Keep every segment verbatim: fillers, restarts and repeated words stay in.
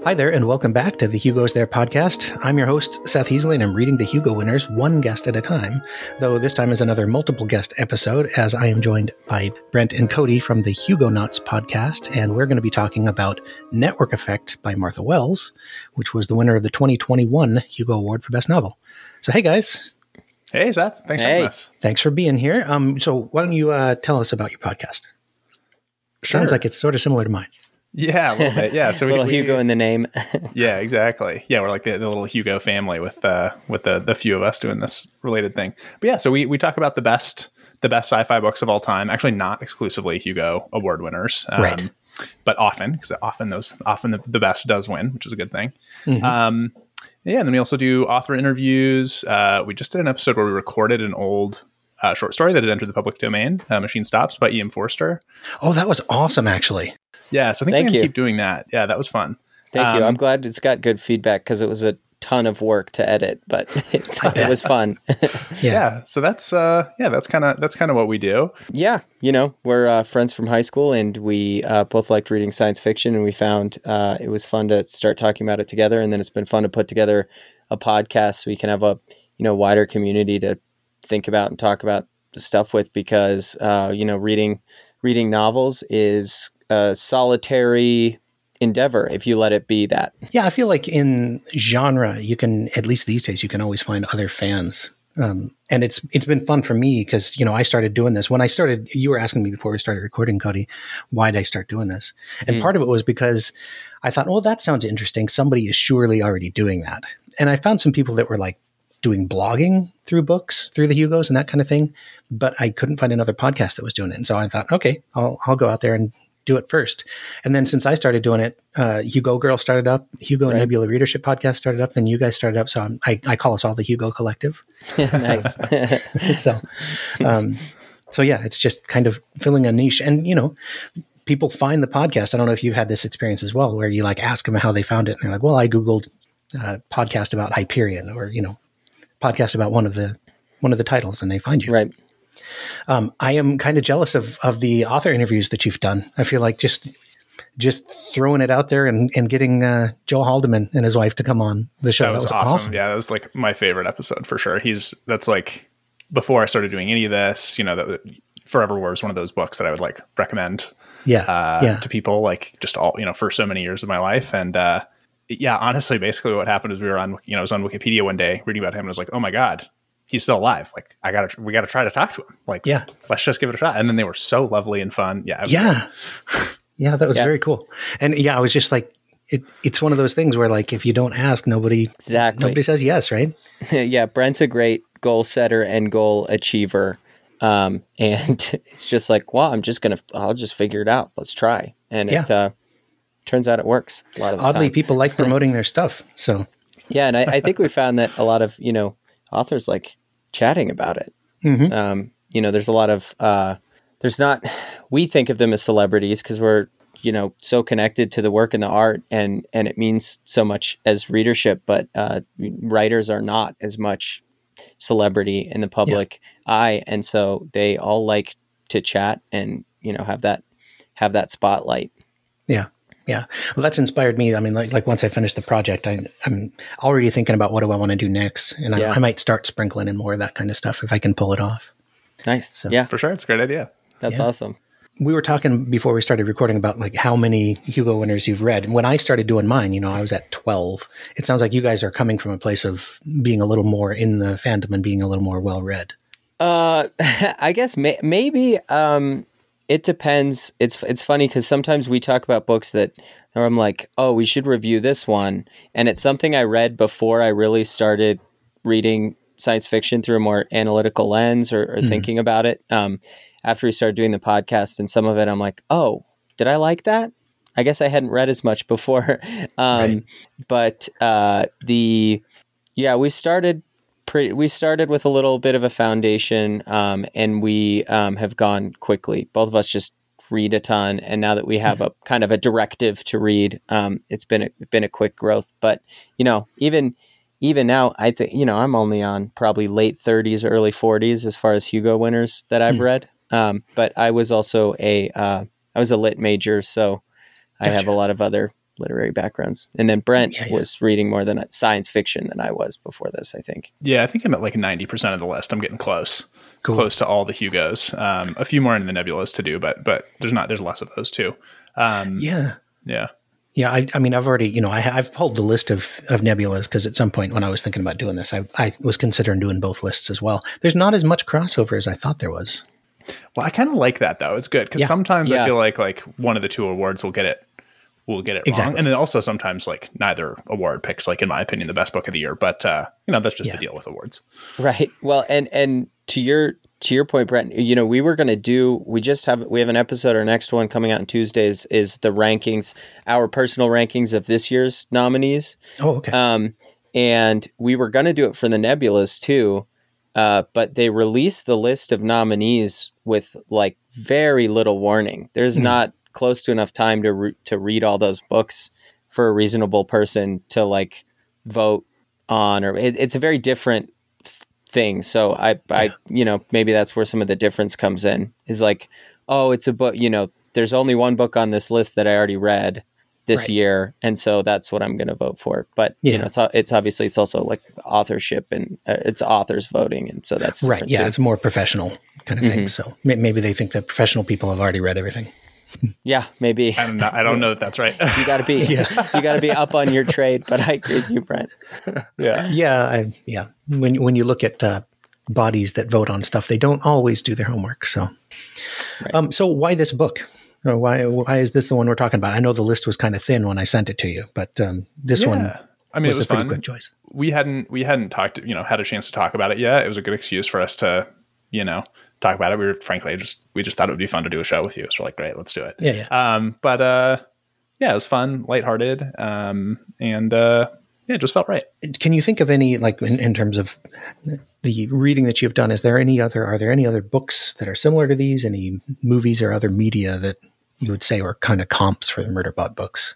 Hi there, and welcome back to the Hugo's There podcast. I'm your host, Seth Heasley, and I'm reading the Hugo winners one guest at a time, though this time is another multiple guest episode, as I am joined by Brent and Cody from the Hugonauts podcast, and we're going to be talking about Network Effect by Martha Wells, which was the winner of the twenty twenty-one Hugo Award for Best Novel. So, hey, guys. Hey, Seth. Thanks hey. for having us. Thanks for being here. Um, so why don't you uh, tell us about your podcast? Sure. Sounds like it's sort of similar to mine. Yeah, a little bit. Yeah, so we, little we, Hugo in the name. Yeah, exactly. Yeah, we're like the, the little Hugo family with uh, with the the few of us doing this related thing. But yeah, so we we talk about the best the best sci-fi books of all time. Actually, not exclusively Hugo Award winners, um, right? But often, because often those often the, the best does win, which is a good thing. Mm-hmm. Um, yeah, and then we also do author interviews. Uh, we just did an episode where we recorded an old uh, short story that had entered the public domain, uh, Machine Stops by E M Forster. Oh, that was awesome, actually. Yeah, so I think Thank we're going to you. keep doing that. Yeah, that was fun. Thank um, you. I'm glad it's got good feedback because it was a ton of work to edit, but it's, it was fun. yeah. yeah. So that's uh, yeah, that's kind of that's kind of what we do. Yeah, you know, we're uh, friends from high school, and we uh, both liked reading science fiction, and we found uh, it was fun to start talking about it together, and then it's been fun to put together a podcast so we can have a you know wider community to think about and talk about stuff with, because uh, you know reading reading novels is a solitary endeavor if you let it be that. Yeah, I feel like in genre, you can, at least these days, you can always find other fans. Um, and it's it's been fun for me because, you know, I started doing this. When I started, you were asking me before we started recording, Cody, why did I start doing this? And mm. part of it was because I thought, well, that sounds interesting. Somebody is surely already doing that. And I found some people that were like doing blogging through books, through the Hugos and that kind of thing. But I couldn't find another podcast that was doing it. And so I thought, okay, I'll I'll go out there and do it first. And then since I started doing it, uh, Hugo Girl started up, Hugo and right. Nebula Readership podcast started up, then you guys started up. So I'm, I, I call us all the Hugo Collective. Nice. so, um, so yeah, it's just kind of filling a niche. And, you know, people find the podcast. I don't know if you've had this experience as well, where you like ask them how they found it. And they're like, well, I Googled uh, podcast about Hyperion, or, you know, podcast about one of the, one of the titles, and they find you. Right. Um, I am kind of jealous of, of the author interviews that you've done. I feel like just just throwing it out there and, and getting uh, Joel Haldeman and his wife to come on the show. That was, that was awesome. awesome. Yeah, that was like my favorite episode for sure. He's that's like before I started doing any of this, you know, that Forever War was one of those books that I would like recommend yeah, uh, yeah. to people, like just all, you know, for so many years of my life. And uh, yeah, honestly, basically what happened is we were on, you know, I was on Wikipedia one day reading about him and I was like, oh my God, he's still alive. Like I gotta, we gotta try to talk to him. Like, yeah, let's just give it a shot. And then they were so lovely and fun. Yeah. Yeah. yeah. That was yeah. very cool. And yeah, I was just like, it, it's one of those things where like, if you don't ask, nobody, exactly. nobody says yes. Right. yeah. Brent's a great goal setter and goal achiever. Um, and it's just like, well, I'm just going to, I'll just figure it out. Let's try. And yeah. it, uh, turns out it works a lot of the Oddly, time. people like promoting their stuff. So yeah. And I, I think we found that a lot of, you know, authors like chatting about it. Mm-hmm. Um, you know, there's a lot of, uh, there's not, we think of them as celebrities because we're, you know, so connected to the work and the art, and, and it means so much as readership, but, uh, writers are not as much celebrity in the public yeah. eye. And so they all like to chat and, you know, have that, have that spotlight. Yeah. Yeah. Well, that's inspired me. I mean, like, like once I finish the project, I, I'm already thinking about what do I want to do next. And yeah. I, I might start sprinkling in more of that kind of stuff if I can pull it off. Nice. So, yeah, for sure. It's a great idea. That's yeah. awesome. We were talking before we started recording about like how many Hugo winners you've read. And when I started doing mine, you know, I was at twelve. It sounds like you guys are coming from a place of being a little more in the fandom and being a little more well-read. Uh, I guess may- maybe, um, it depends. It's, it's funny because sometimes we talk about books that or I'm like, oh, we should review this one. And it's something I read before I really started reading science fiction through a more analytical lens or, or mm. thinking about it. Um, after we started doing the podcast, and some of it, I'm like, oh, did I like that? I guess I hadn't read as much before. um, right. But uh, the, yeah, we started pretty, we started with a little bit of a foundation um, and we um, have gone quickly. Both of us just read a ton. And now that we have mm-hmm. a kind of a directive to read, um, it's been a, been a quick growth. But, you know, even even now, I think, you know, I'm only on probably late thirties, early forties as far as Hugo winners that I've mm-hmm. read. Um, but I was also a, uh, I was a lit major, so I gotcha. have a lot of other literary backgrounds. And then Brent Yeah, yeah. was reading more than science fiction than I was before this, I think. Yeah, I think I'm at like ninety percent of the list. I'm getting close. Cool. Close to all the Hugos. Um, a few more in the Nebulas to do, but but there's not there's less of those too. Um, Yeah. yeah. Yeah, I, I mean, I've already, you know, I, I've pulled the list of, of nebulas because at some point when I was thinking about doing this, I, I was considering doing both lists as well. There's not as much crossover as I thought there was. Well, I kind of like that though. It's good because Yeah. sometimes Yeah. I feel like like one of the two awards will get it will get it Exactly. wrong, and then also sometimes like neither award picks like in my opinion the best book of the year. But uh, you know that's just Yeah. the deal with awards. Right. Well, and and to your to your point, Brent, you know, we were going to do. We just have we have an episode. Our next one coming out on Tuesdays is the rankings, our personal rankings of this year's nominees. Oh, okay. Um, and we were going to do it for the Nebulas too, uh, but they released the list of nominees with like very little warning. There's Mm. not close to enough time to re- to read all those books for a reasonable person to like vote on, or it, it's a very different th- thing. So I, I, you know, maybe that's where some of the difference comes in. Is like, oh, it's a book. You know, there's only one book on this list that I already read this Right. year, and so that's what I'm going to vote for. But you Yeah. know, it's it's obviously it's also like authorship and uh, it's authors voting, and so that's right. different Yeah, too. it's a more professional kind of thing. So may- maybe they think that professional people have already read everything. Yeah, maybe I don't know, I don't know that that's right. you got to be you got to be up on your trade. But I agree with you, Brent. yeah. Yeah, I, yeah. When when you look at uh, bodies that vote on stuff, they don't always do their homework. So, Right. um, so why this book? Uh, why why is this the one we're talking about? I know the list was kind of thin when I sent it to you, but um, this Yeah. one I mean, was, it was a pretty fun. quick choice. we hadn't we hadn't talked you know had a chance to talk about it yet. It was a good excuse for us to you know talk about it. We were frankly just we just thought it would be fun to do a show with you, so we're like, great, let's do it. Yeah, yeah. Um, but uh, yeah, it was fun, lighthearted, um, and uh, yeah, it just felt right. Can you think of any, like in, in terms of the reading that you've done? Is there any other? Are there any other books that are similar to these? Any movies or other media that you would say were kind of comps for the Murderbot books?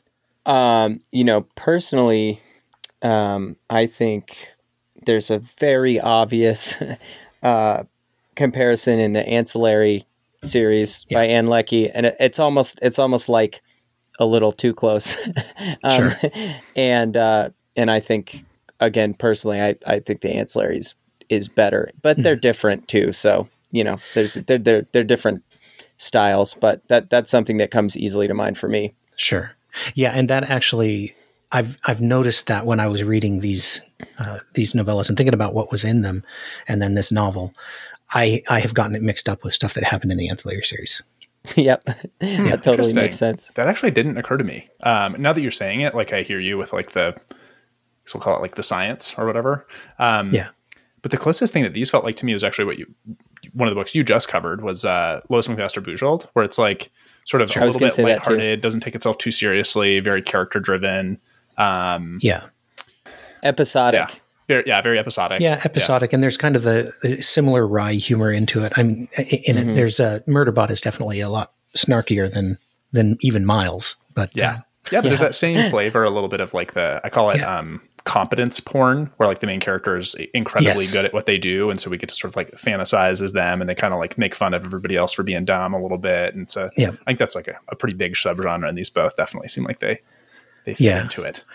Um, you know, personally, um, I think there's a very obvious uh, comparison in the Ancillary series Yeah. by Ann Leckie, and it, it's almost it's almost like a little too close. um, Sure. And uh, and I think again, personally, I, I think the Ancillaries is better, but they're different too. So you know, there's they're they're they're different styles, but that that's something that comes easily to mind for me. Sure. Yeah, and that actually, I've I've noticed that when I was reading these uh, these novellas and thinking about what was in them, and then this novel, I I have gotten it mixed up with stuff that happened in the Ancillary series. Yep, that totally Interesting. makes sense. That actually didn't occur to me. Um, now that you're saying it, like I hear you with like the, so we'll call it like the science or whatever. Um, Yeah. But the closest thing that these felt like to me was actually what you, one of the books you just covered was uh, Lois McMaster Bujold, where it's like sort of I a was little gonna bit say that too. lighthearted, doesn't take itself too seriously, very character driven. Um, Yeah. Episodic. yeah, very, yeah, very episodic. Yeah, episodic, and there's kind of the, the similar wry humor into it. I'm in it. There's a Murderbot is definitely a lot snarkier than than even Miles, but Yeah. uh, Yeah, but there's that same flavor, a little bit of like the, I call it Yeah. um, competence porn, where like the main character is incredibly Yes. good at what they do. And so we get to sort of like fantasize as them, and they kind of like make fun of everybody else for being dumb a little bit. And so Yeah. I think that's like a, a pretty big subgenre, and these both definitely seem like they, they fit Yeah. into it.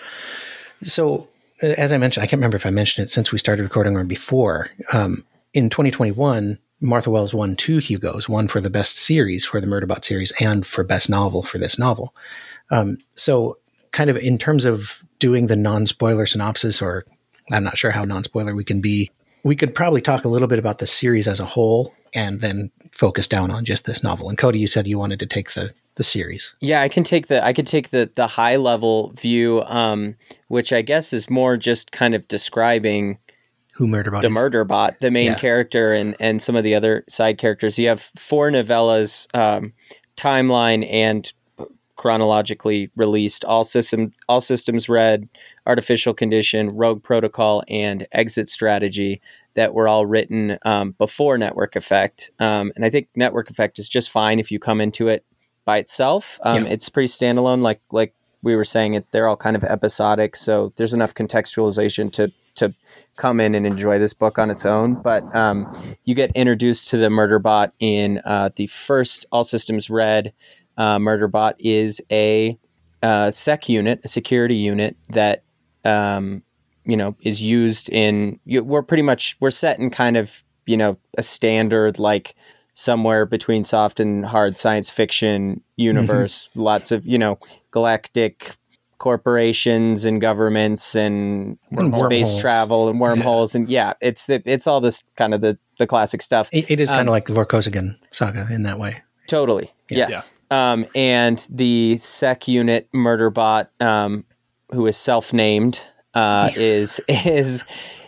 So, uh, as I mentioned, I can't remember if I mentioned it since we started recording or before. Um, in twenty twenty-one, Martha Wells won two Hugos, one for the best series for the Murderbot series and for best novel for this novel. Um, so, kind of in terms of doing the non-spoiler synopsis, or I'm not sure how non-spoiler we can be, we could probably talk a little bit about the series as a whole and then focus down on just this novel. And Cody, you said you wanted to take the the series. Yeah, I can take the I could take the the high level view, um, which I guess is more just kind of describing Who Murderbot the is. Murderbot, the main Yeah. character, and and some of the other side characters. You have four novellas, um, timeline and chronologically released. All system all systems read, Artificial Condition, Rogue Protocol, and Exit Strategy, that were all written um, before Network Effect. Um, and I think Network Effect is just fine if you come into it by itself. Um, Yeah. It's pretty standalone, like like we were saying. It they're all kind of episodic, so there's enough contextualization to to come in and enjoy this book on its own. But um, you get introduced to the Murderbot in uh, the first All Systems Read. Uh, Murderbot is a uh, sec unit, a security unit that um, you know is used in. We're pretty much we're set in kind of you know a standard like somewhere between soft and hard science fiction universe. Mm-hmm. Lots of you know galactic corporations and governments and Wormholes. space travel and wormholes yeah. and yeah, it's the, it's all this kind of the the classic stuff. It, it is kind um, of like the Vorkosigan saga in that way. Totally. Yeah. Yes. Yeah. Um, and the sec unit Murderbot, um, who is self-named, uh, is is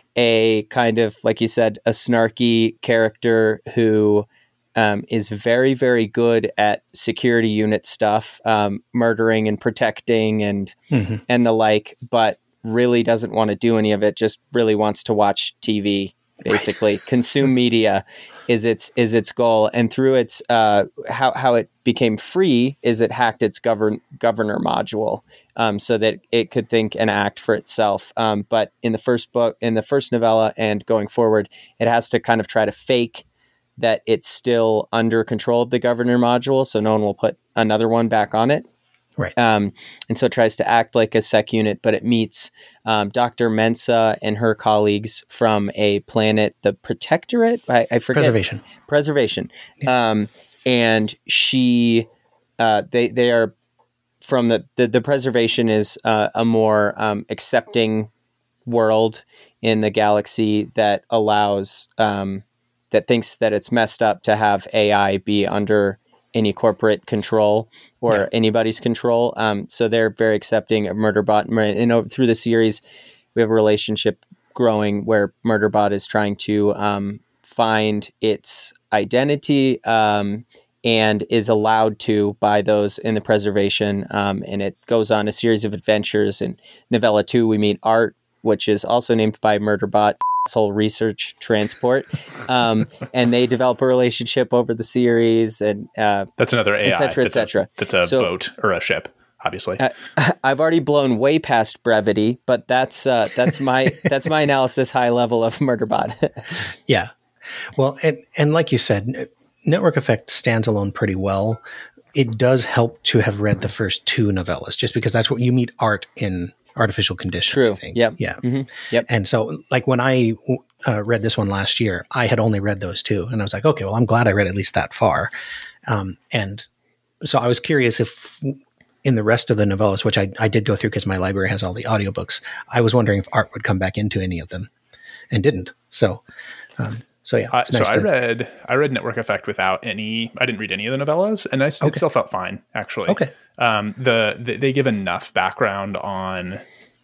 a kind of, like you said, a snarky character who um, is very, very good at security unit stuff, um, murdering and protecting and mm-hmm. and the like, but really doesn't want to do any of it. Just really wants to watch T V, basically right. consume media. Is its is its goal, and through its uh, how how it became free is it hacked its govern governor module um, so that it could think and act for itself. Um, but in the first book, in the first novella, and going forward, it has to kind of try to fake that it's still under control of the governor module, so no one will put another one back on it. Right. Um, and so it tries to act like a sec unit, but it meets um, Doctor Mensa and her colleagues from a planet, the Protectorate. I, I forget. Preservation. Preservation. Yeah. Um, and she, uh, they they are from the the, the Preservation is uh, a more um, accepting world in the galaxy that allows um, that thinks that it's messed up to have A I be under any corporate control or yeah. anybody's control. Um, so they're very accepting of Murderbot. And over, through the series, we have a relationship growing where Murderbot is trying to um, find its identity um, and is allowed to by those in the Preservation. Um, and it goes on a series of adventures. In novella two, we meet Art, which is also named by Murderbot. Whole research transport um, and they develop a relationship over the series and uh, that's another A I, et cetera, et cetera. That's a, that's a so, boat or a ship, obviously. uh, I've already blown way past brevity, but that's uh, that's my that's my analysis high level of Murderbot. Yeah, well, and and like you said, Network Effect stands alone pretty well. It does help to have read the first two novellas, just because that's what you meet Art in Artificial Condition. True. I think. Yep. Yeah. Mm-hmm. Yep. And so, like when I uh, read this one last year, I had only read those two, and I was like, okay, well, I'm glad I read at least that far. Um, and so I was curious if in the rest of the novellas, which I, I did go through because my library has all the audiobooks, I was wondering if Art would come back into any of them, and didn't. So, um, so yeah. Uh, so nice I to- read I read Network Effect without any. I didn't read any of the novellas, and I, okay. it still felt fine actually. Okay. Um, the, the they give enough background on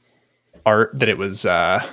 Art that it was. Uh,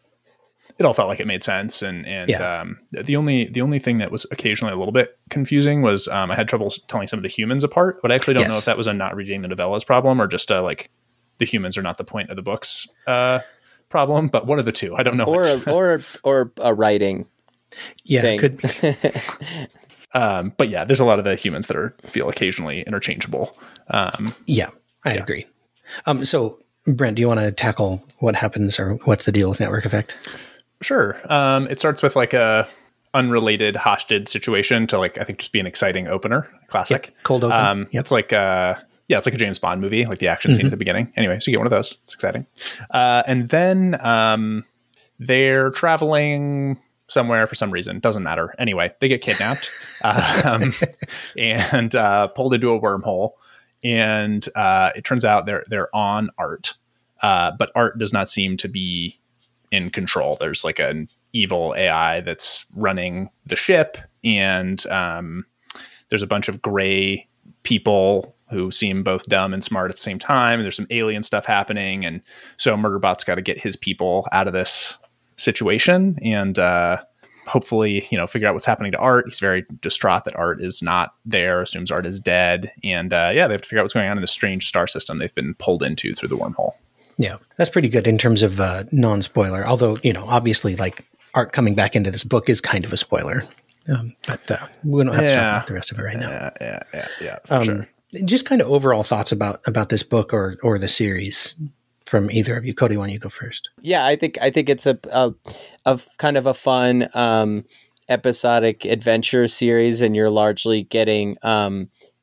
it all felt like it made sense, and and yeah. um, the only the only thing that was occasionally a little bit confusing was um, I had trouble telling some of the humans apart, but I actually don't yes. know if that was a not reading the novellas problem or just a, like the humans are not the point of the books uh, problem. But one of the two, I don't know. Or a, or or a writing. Yeah, thing. Could be. um, but yeah, there's a lot of the humans that are feel occasionally interchangeable. Um, yeah, I yeah. agree. Um, so, Brent, do you want to tackle what happens or what's the deal with Network Effect? Sure. Um, it starts with like a unrelated hostage situation to like I think just be an exciting opener, classic yep. cold open. Um, yep. It's like uh, yeah, it's like a James Bond movie, like the action mm-hmm. scene at the beginning. Anyway, so you get one of those. It's exciting. Uh, and then um, they're traveling somewhere for some reason. Doesn't matter. Anyway, they get kidnapped um, and uh, pulled into a wormhole. And uh, it turns out they're they're on Art, uh, but Art does not seem to be in control. There's like an evil A I that's running the ship, and um, there's a bunch of gray people who seem both dumb and smart at the same time. And there's some alien stuff happening, and so Murderbot's got to get his people out of this situation and uh hopefully you know figure out what's happening to Art. He's very distraught that Art is not there, assumes Art is dead, and uh yeah they have to figure out what's going on in this strange star system they've been pulled into through the wormhole. Yeah, that's pretty good in terms of uh non-spoiler, although you know obviously like Art coming back into this book is kind of a spoiler, um but uh we don't have yeah. to talk about the rest of it right now. Yeah yeah yeah, yeah for um sure. Just kind of overall thoughts about about this book or or the series from either of you. Cody, why don't you go first? Yeah, I think I think it's a a, a kind of a fun um, episodic adventure series, and you're largely getting um,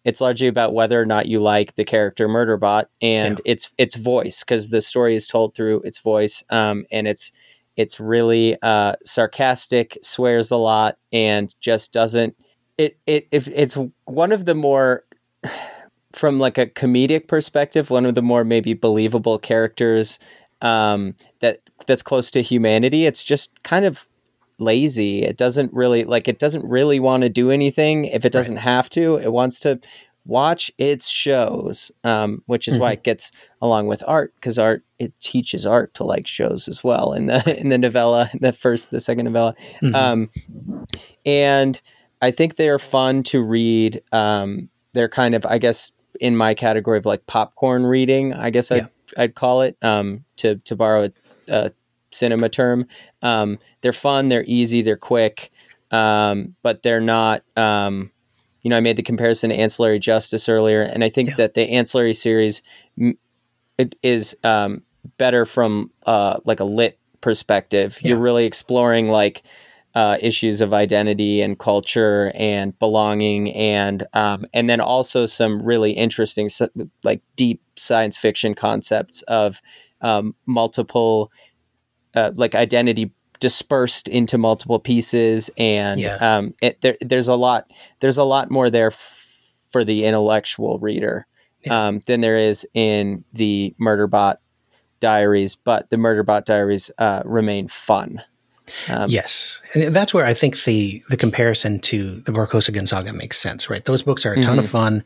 it's largely about whether or not you like the character Murderbot and yeah. its its voice, because the story is told through its voice, um, and it's it's really uh, sarcastic, swears a lot, and just doesn't. It it if it's one of the more, from like a comedic perspective, one of the more maybe believable characters um, that that's close to humanity. It's just kind of lazy. It doesn't really like it doesn't really want to do anything if it doesn't right. have to. It wants to watch its shows, um, which is mm-hmm. why it gets along with art, because art it teaches art to like shows as well in the in the novella, the first, the second novella, mm-hmm. um, and I think they are fun to read. Um, they're kind of, I guess, in my category of like popcorn reading, I guess yeah. I'd, I'd call it, um, to to borrow a, a cinema term. Um, they're fun, they're easy, they're quick, um, but they're not, um, you know, I made the comparison to Ancillary Justice earlier, and I think yeah. that the Ancillary series it is um, better from uh, like a lit perspective. Yeah. You're really exploring like uh, issues of identity and culture and belonging, and um, and then also some really interesting, like deep science fiction concepts of um, multiple, uh, like identity dispersed into multiple pieces, and yeah. um, it, there, there's a lot. There's a lot more there f- for the intellectual reader yeah. um, than there is in the Murderbot Diaries. But the Murderbot Diaries uh, remain fun. Um, yes, and that's where I think the the comparison to the Vorkosigan Saga makes sense, right? Those books are a ton mm-hmm. of fun,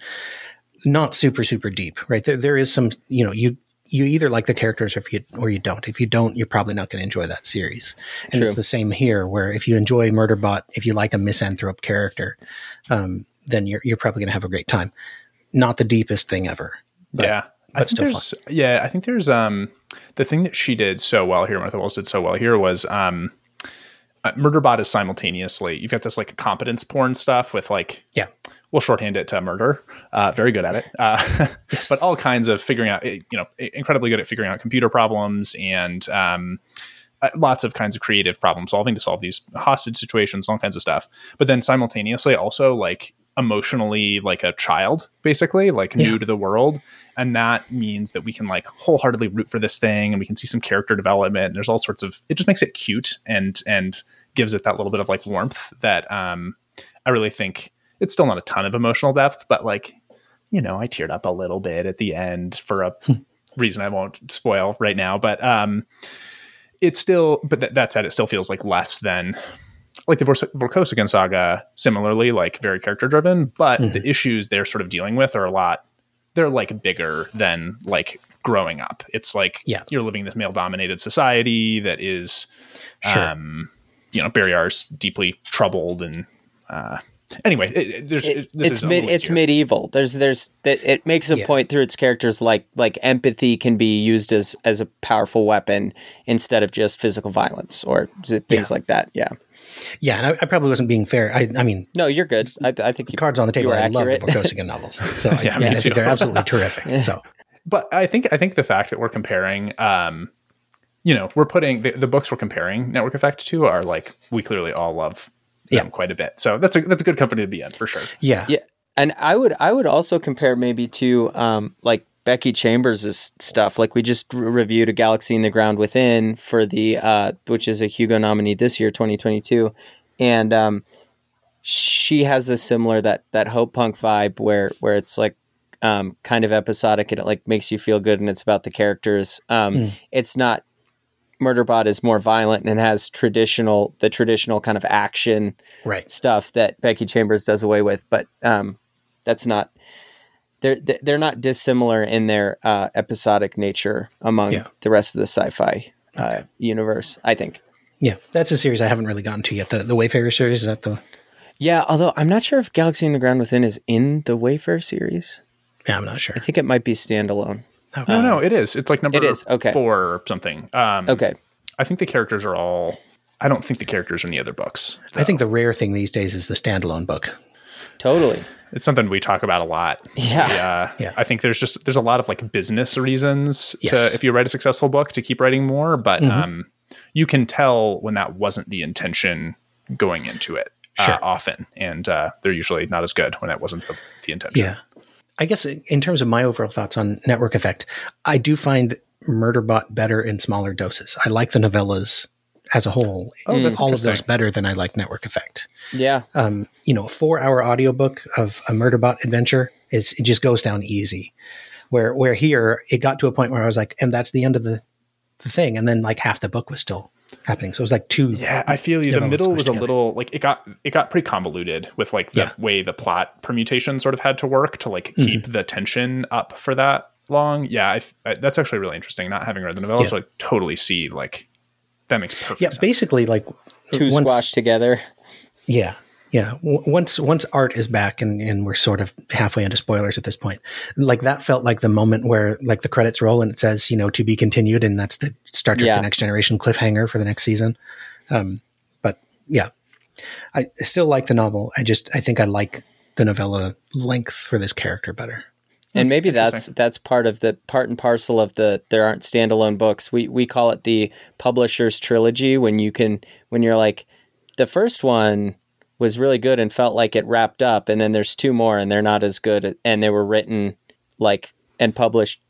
not super super deep, right? There there is some, you know, you you either like the characters or if you or you don't. If you don't, you're probably not going to enjoy that series. And True. It's the same here, where if you enjoy Murderbot, if you like a misanthrope character, um, then you're you're probably going to have a great time. Not the deepest thing ever, but, yeah. but I think still there's, fun. Yeah, I think there's um the thing that she did so well here, Martha Wells did so well here was um. Uh, Murderbot is simultaneously, you've got this like competence porn stuff with like, yeah, we'll shorthand it to murder. Uh, very good at it. Uh, yes. But all kinds of figuring out, you know, incredibly good at figuring out computer problems and um, uh, lots of kinds of creative problem solving to solve these hostage situations, all kinds of stuff. But then simultaneously also like emotionally like a child, basically like yeah. new to the world. And that means that we can like wholeheartedly root for this thing, and we can see some character development. And there's all sorts of, it just makes it cute and, and gives it that little bit of like warmth that um, I really think it's still not a ton of emotional depth, but like, you know, I teared up a little bit at the end for a reason I won't spoil right now, but um, it's still, but th- that said, it still feels like less than like the Vorkosigan Saga, similarly, like very character driven, but mm-hmm. the issues they're sort of dealing with are a lot, they're like bigger than like growing up. It's like yeah. you're living in this male dominated society that is, sure. um, you know, Barryar's deeply troubled and, uh, anyway, it, there's, it, this it's is mid, it's medieval. There's, there's, that it makes a yeah. point through its characters, like, like empathy can be used as, as a powerful weapon instead of just physical violence or things yeah. like that. Yeah. Yeah, and I, I probably wasn't being fair. I, I mean, no, you're good. I, I think you, cards on the table. I accurate. love the Vorkosigan novels, so I, yeah, I, mean, I think they're absolutely terrific. Yeah. So, but I think I think the fact that we're comparing, um, you know, we're putting the, the books we're comparing Network Effect to are like we clearly all love them yeah. quite a bit. So that's a that's a good company to be in for sure. Yeah, yeah, and I would I would also compare maybe to um, like Becky Chambers' stuff. Like we just re- reviewed A Galaxy in the Ground Within for the uh, which is a Hugo nominee this year, twenty twenty-two. And um, she has a similar that that hope punk vibe where where it's like um, kind of episodic and it like makes you feel good and it's about the characters. Um, mm. It's not Murderbot is more violent and has traditional the traditional kind of action right. stuff that Becky Chambers does away with, but um, that's not they're they're not dissimilar in their uh, episodic nature among yeah. the rest of the sci-fi uh, okay. universe, I think. Yeah, that's a series I haven't really gotten to yet. The the Wayfarer series, is that the... Yeah, although I'm not sure if Galaxy in the Ground Within is in the Wayfarer series. Yeah, I'm not sure. I think it might be standalone. Okay. No, no, it is. It's like number it is. Okay. four or something. Um, okay. I think the characters are all... I don't think the characters are in the other books. Though. I think the rare thing these days is the standalone book. Totally. It's something we talk about a lot. Yeah. We, uh, yeah. I think there's just... There's a lot of like business reasons yes. to, if you write a successful book, to keep writing more, but... Mm-hmm. um you can tell when that wasn't the intention going into it uh, sure. often. And uh, they're usually not as good when it wasn't the, the intention. Yeah. I guess in terms of my overall thoughts on Network Effect, I do find Murderbot better in smaller doses. I like the novellas as a whole, Oh, that's all of those interesting. better than I like Network Effect. Yeah. Um, you know, a four-hour audiobook of a Murderbot adventure is it just goes down easy. Where where here it got to a point where I was like, and that's the end of the, the thing, and then like half the book was still happening. So it was like two. Yeah, I feel you. The novellas middle squished was a together. little like it got it got pretty convoluted with like the Yeah. way the plot permutation sort of had to work to like Mm-hmm. keep the tension up for that long. Yeah, I, I, that's actually really interesting. Not having read the novellas, Yeah. but I totally see like that makes perfect Yeah, sense. basically like Two once- squashed together. Yeah. Yeah. W- once once art is back and, and we're sort of halfway into spoilers at this point, like that felt like the moment where like the credits roll and it says, you know, to be continued. And that's the Star Trek Yeah. The Next Generation cliffhanger for the next season. Um, but yeah, I still like the novel. I just, I think I like the novella length for this character better. And maybe that's Interesting. that's part of the part and parcel of the there aren't standalone books. We we call it the publisher's trilogy when you can when you're like the first one was really good and felt like it wrapped up, and then there's two more and they're not as good, and they were written like and published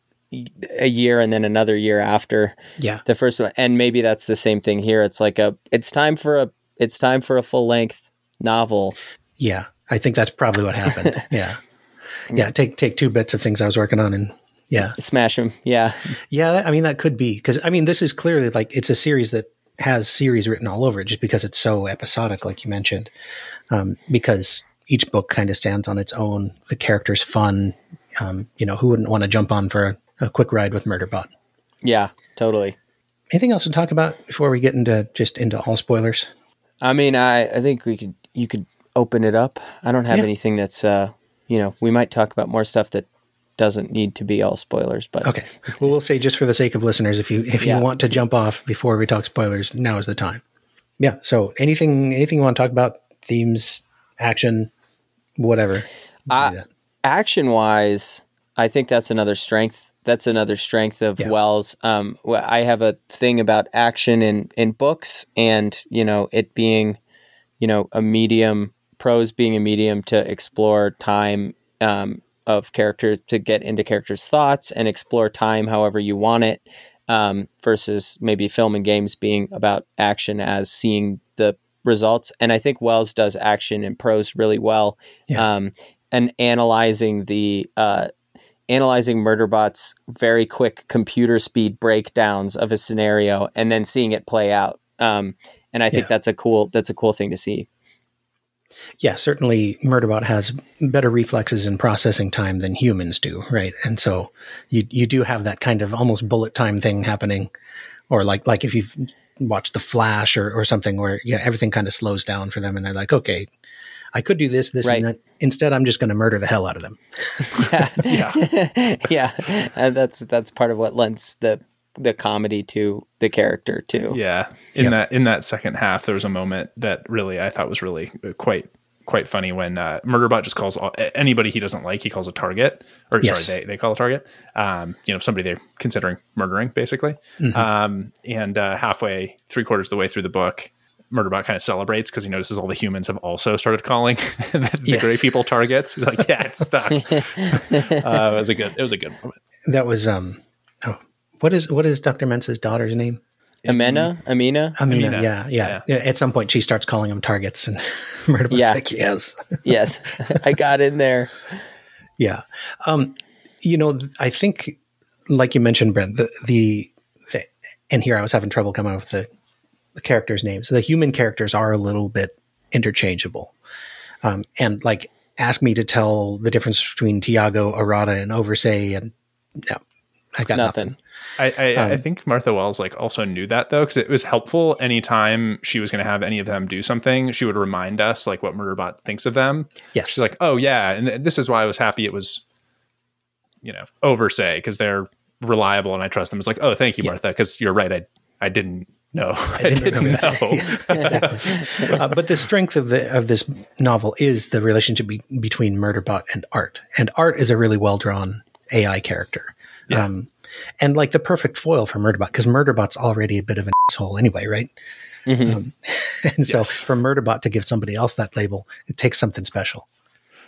a year and then another year after Yeah. the first one. And maybe that's the same thing here. It's like a it's time for a it's time for a full length novel. Yeah. I think that's probably what happened. Yeah. Yeah. Take, take two bits of things I was working on and yeah. Smash them. Yeah. Yeah, that- I mean, that could be because I mean, this is clearly like it's a series that has series written all over it just because it's so episodic, like you mentioned. Um, because each book kind of stands on its own. The character's fun. Um, you know, who wouldn't want to jump on for a, a quick ride with Murderbot? Yeah, totally. Anything else to talk about before we get into just into all spoilers? I mean, I, I think we could you could open it up. I don't have Yeah. anything that's uh you know, we might talk about more stuff that doesn't need to be all spoilers, but Okay. Well, we'll say just for the sake of listeners, if you if you Yeah. want to jump off before we talk spoilers, now is the time. Yeah. So anything anything you want to talk about? Themes, action, whatever. Uh, Do that. action wise, I think that's another strength. That's another strength of Yeah. Wells. Um, well, I have a thing about action in, in books and, you know, it being, you know, a medium, prose being a medium to explore time um, of characters, to get into characters' thoughts and explore time however you want it, um, versus maybe film and games being about action as seeing the results. And I think Wells does action and prose really well. Yeah. Um, and analyzing the uh, analyzing Murderbot's very quick computer speed breakdowns of a scenario and then seeing it play out. Um, and I think Yeah. that's a cool that's a cool thing to see. Yeah, certainly Murderbot has better reflexes and processing time than humans do, right? And so you you do have that kind of almost bullet time thing happening, or like like if you've watched The Flash or, or something where yeah everything kind of slows down for them, and they're like, okay, I could do this, this, Right. and that. Instead, I'm just going to murder the hell out of them. Yeah. yeah, and that's that's part of what lends the the comedy to the character too. Yeah. In Yep. that in that second half, there was a moment that really I thought was really uh, quite quite funny when uh, Murderbot just calls all, anybody he doesn't like, he calls a target, or Yes. sorry, they, they call a target. Um, you know, somebody they're considering murdering, basically. Mm-hmm. Um, and uh, halfway, three quarters of the way through the book, Murderbot kind of celebrates because he notices all the humans have also started calling the Yes. gray people targets. He's like, "Yeah, it's stuck." uh, it was a good. It was a good moment. That was um oh what is what is Doctor Mensa's daughter's name? Amina, Amina, Amina. Amina. Yeah, yeah, yeah. At some point, she starts calling them targets, and Murderbot's Yeah. like, yes. yes, I got in there. Yeah. Um, you know, I think, like you mentioned, Brent, the, the, and here I was having trouble coming up with the, the characters' names. The human characters are a little bit interchangeable. Um, and like, ask me to tell the difference between Tiago, Arata, and Oversay, and no, I got nothing. Nothing. I I, I Um, think Martha Wells like also knew that though, because it was helpful anytime she was going to have any of them do something. She would remind us like what Murderbot thinks of them. Yes. She's like, oh yeah, and th- this is why I was happy it was, you know, Oversay because they're reliable and I trust them. It's like, oh, thank you, Yeah. Martha, because you're right. I I didn't know. I, didn't didn't, remember know. that. Yeah, exactly. uh, but the strength of the of this novel is the relationship be, between Murderbot and Art, and Art is a really well drawn A I character, Yeah. um, and like the perfect foil for Murderbot because Murderbot's already a bit of an asshole anyway, right? Mhm. Um, and so Yes. for Murderbot to give somebody else that label, it takes something special.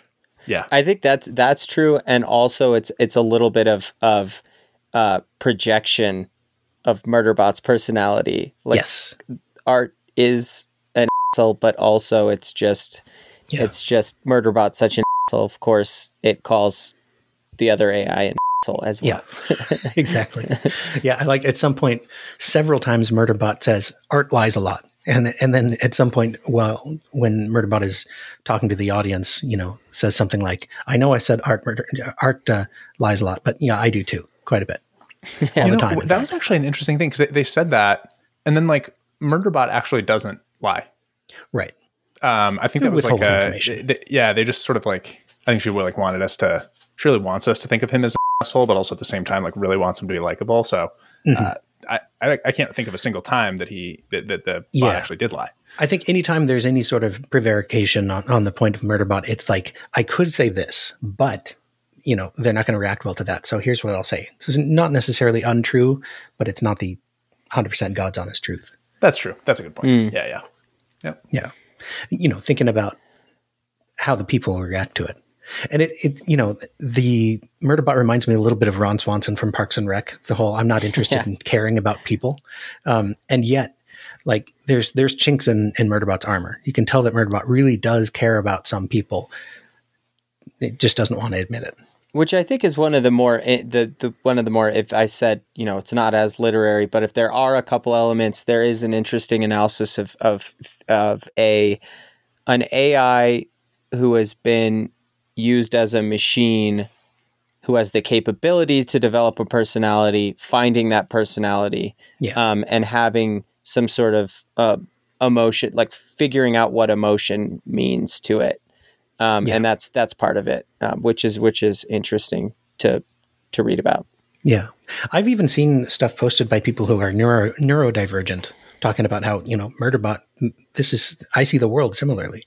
Yeah. I think that's that's true, and also it's it's a little bit of of uh, projection of Murderbot's personality. Like, yes, Art is an asshole, but also it's just yeah. it's just Murderbot's such an asshole. Of course, it calls the other A I an asshole as well. Yeah, exactly. Yeah, I like at some point, several times Murderbot says Art lies a lot. And and then at some point, well, when Murderbot is talking to the audience, you know, says something like, "I know I said Art murder, Art uh, lies a lot, but yeah, I do too, quite a bit, all you the know, time." That was actually an interesting thing because they, they said that, and then like Murderbot actually doesn't lie. Right. Um, I think that was like Withhold a, information. th- yeah. They just sort of like I think she really like wanted us to. She really wants us to think of him as an asshole, but also at the same time, like really wants him to be likable. So. Mhm. Uh, I, I I can't think of a single time that he that, that the Yeah. bot actually did lie. I think anytime there's any sort of prevarication on, on the point of Murderbot, it's like, I could say this, but, you know, they're not going to react well to that. So here's what I'll say. This is not necessarily untrue, but it's not the one hundred percent God's honest truth. That's true. That's a good point. Mm. Yeah, yeah. Yep. Yeah. You know, thinking about how the people will react to it. And it, it, you know, the Murderbot reminds me a little bit of Ron Swanson from Parks and Rec. The whole, I'm not interested Yeah. in caring about people. Um, and yet, like, there's there's chinks in, in Murderbot's armor. You can tell that Murderbot really does care about some people. It just doesn't want to admit it. Which I think is one of the more the, the one of the more, if I said, you know, it's not as literary, but if there are a couple elements, there is an interesting analysis of of of a an A I who has been used as a machine, who has the capability to develop a personality, finding that personality, Yeah. um, and having some sort of uh, emotion, like figuring out what emotion means to it. Um, Yeah. And that's that's part of it, uh, which is which is interesting to to read about. Yeah. I've even seen stuff posted by people who are neuro neurodivergent talking about how, you know, Murderbot, this is, I see the world similarly.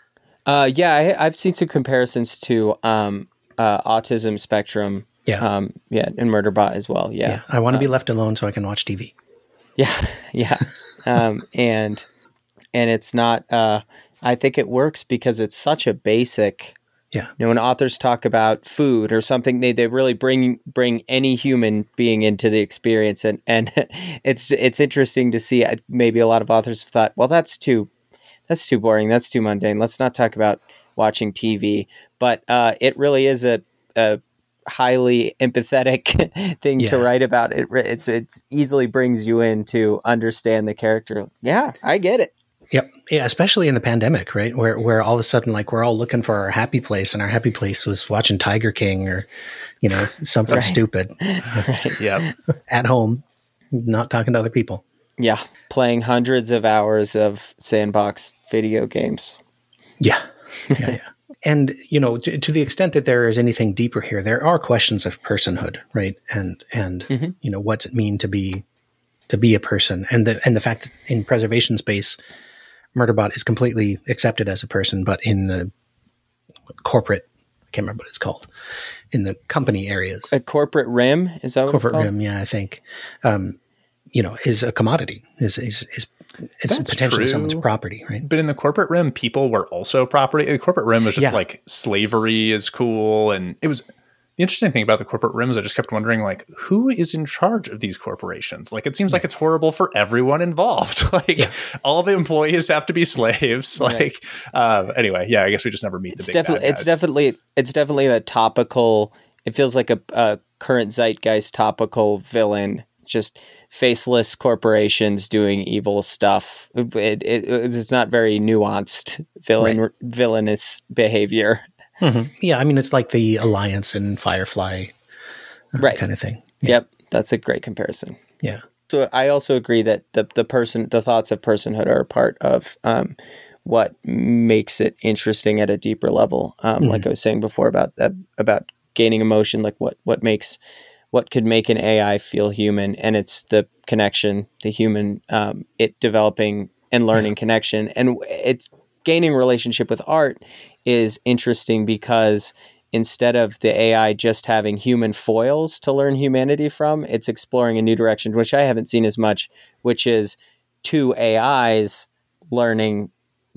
Uh, yeah, I, I've seen some comparisons to um, uh, autism spectrum. Yeah. Um, yeah, and Murderbot as well. Yeah. Yeah. I want to be Um, left alone so I can watch T V. Yeah, yeah. um, and and it's not. Uh, I think it works because it's such a basic. Yeah. You know, when authors talk about food or something, they, they really bring bring any human being into the experience, and and it's it's interesting to see. uh, Maybe a lot of authors have thought, well, that's too that's too boring, that's too mundane. Let's not talk about watching T V. But uh, it really is a, a highly empathetic thing to Yeah. write about. It re- it's it's easily brings you in to understand the character. Yeah, I get it. Yep. Yeah, especially in the pandemic, right? Where where all of a sudden, like, we're all looking for our happy place, and our happy place was watching Tiger King or, you know, something Right. stupid Right. Yeah. at home, not talking to other people. Yeah, playing hundreds of hours of sandbox video games. Yeah. Yeah. Yeah. And, you know, to, to the extent that there is anything deeper here, there are questions of personhood, right? And, and, Mhm. you know, what's it mean to be, to be a person? And the, and the fact that in preservation space, Murderbot is completely accepted as a person, but in the corporate, I can't remember what it's called, in the company areas, A corporate rim, is that what corporate it's called? rim, yeah, I think, um, you know, is a commodity, is, is, is it's That's potentially true. someone's property, right? But in the corporate rim, people were also property. The corporate rim was just Yeah. like slavery is cool. And it was the interesting thing about the corporate rim is I just kept wondering, like, who is in charge of these corporations? Like, it seems like it's horrible for everyone involved. Like, Yeah. all the employees have to be slaves. Right. Like, uh, anyway, yeah, I guess we just never meet It's the big definitely bad it's guys. definitely it's definitely a topical. It feels like a, a current zeitgeist topical villain. Just faceless corporations doing evil stuff. It, it, it's not very nuanced villain Right. villainous behavior. Mhm. Yeah, I mean, it's like the Alliance and Firefly uh, Right. kind of thing. Yep, that's a great comparison. Yeah. So I also agree that the the person, the thoughts of personhood are a part of um, what makes it interesting at a deeper level. Um, Mhm. Like I was saying before about that, about gaining emotion, like what what makes what could make an A I feel human, and it's the connection, the human, um, it developing and learning connection, and it's gaining relationship with art is interesting because instead of the A I just having human foils to learn humanity from, it's exploring a new direction, which I haven't seen as much, which is two A Is learning, like